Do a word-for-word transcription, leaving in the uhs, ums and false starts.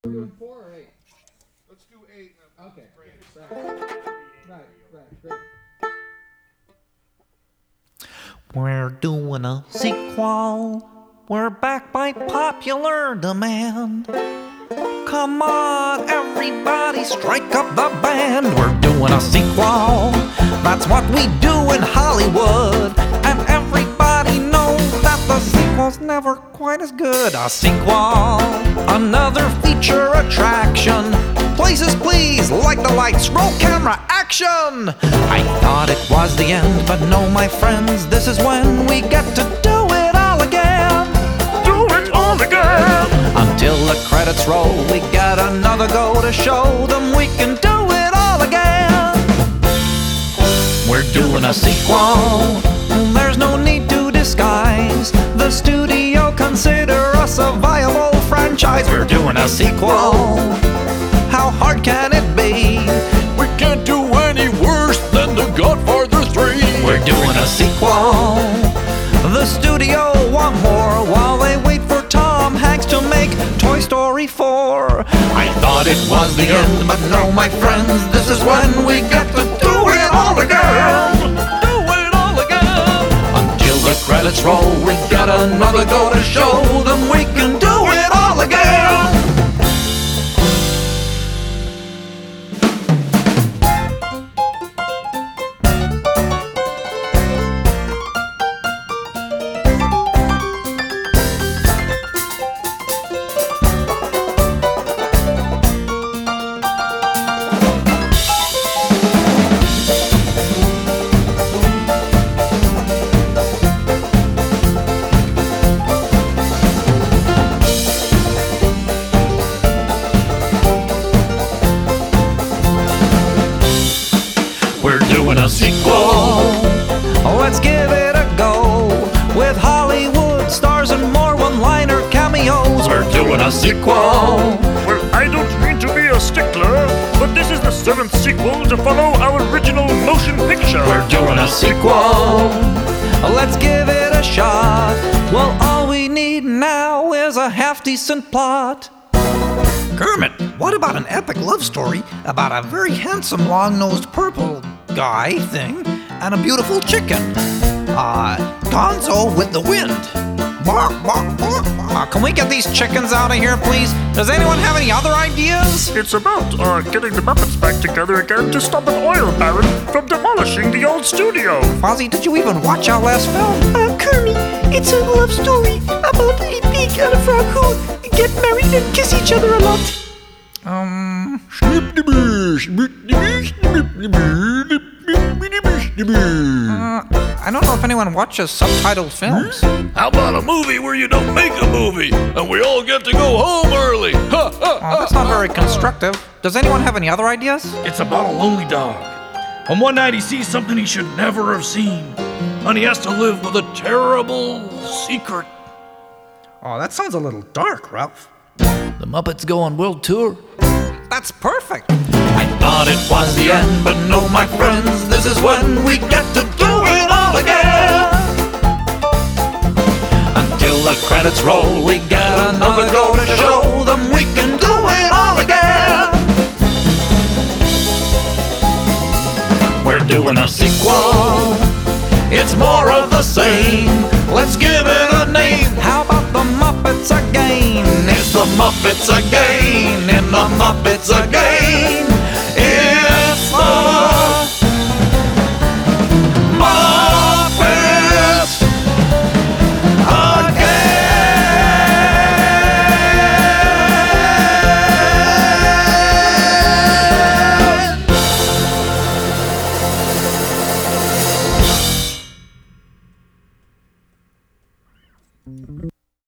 We're doing four or eight? Let's do eight. Okay. Right. Right, right, great. We're doing a sequel. We're back by popular demand. Come on, everybody, strike up the band. We're doing a sequel. That's what we do in Hollywood. And everybody knows that the sequel's never quite as good. A sequel, another feature attraction. Places, please, like the lights, roll camera, action! I thought it was the end, but no, my friends, this is when we get to do it all again. Do it all again! Until the credits roll, we get another go to show them we can do it all again. We're doing a sequel, there's no need to disguise. The studio consider us a viable franchise. We're doing a sequel. How hard can it be? We can't do any worse than The Godfather three. We're doing a sequel. The studio want more while they wait for Tom Hanks to make Toy Story four. I thought it was the end, but no, my friends, this is when we get to do it all again. Do it all again. Until the credits roll, we got another go to show them we can do it all again. We're doing a sequel. Let's give it a go. With Hollywood stars and more one-liner cameos. We're doing a sequel. Well, I don't mean to be a stickler, but this is the seventh sequel to follow our original motion picture. We're doing a sequel. Let's give it a shot. Well, all we need now is a half-decent plot. Kermit, what about an epic love story about a very handsome long-nosed purple guy thing and a beautiful chicken? Uh, Gonzo with the wind. Bark, bark, bark, bark. Uh, can we get these chickens out of here, please? Does anyone have any other ideas? It's about uh, getting the Muppets back together again to stop an oil baron from demolishing the old studio. Fozzie, did you even watch our last film? Uh, Kermit, it's a love story about a pig and a frog who get married and kiss each other a lot. Um... Uh, I don't know if anyone watches subtitled films. How about a movie where you don't make a movie and we all get to go home early? Ha, ha, Oh, that's not very constructive. Does anyone have any other ideas? It's about a lonely dog. And one night he sees something he should never have seen. And he has to live with a terrible secret. Oh, that sounds a little dark, Ralph. The Muppets go on world tour. That's perfect. I thought it was the end, but no, my friends, this is when we get to do it all again. Until the credits roll, we get another go to show them we can do it all again. We're doing a sequel. It's more of the same. Let's give it a name. How about the Muppets again? It's the Muppets again. In the Muppets again.